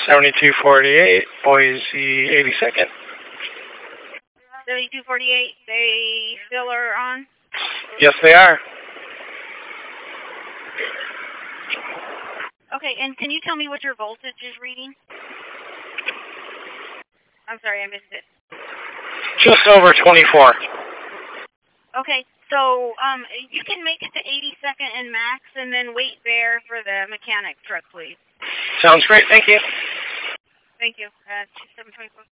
7248, Boise 82nd. 7248, they still are on? Yes, they are. Okay, and can you tell me what your voltage is reading? I'm sorry, I missed it. Just over 24. Okay, so you can make it to 82nd and Max and then wait there for the mechanic truck, please. Sounds great. Thank you. Thank you. 2724.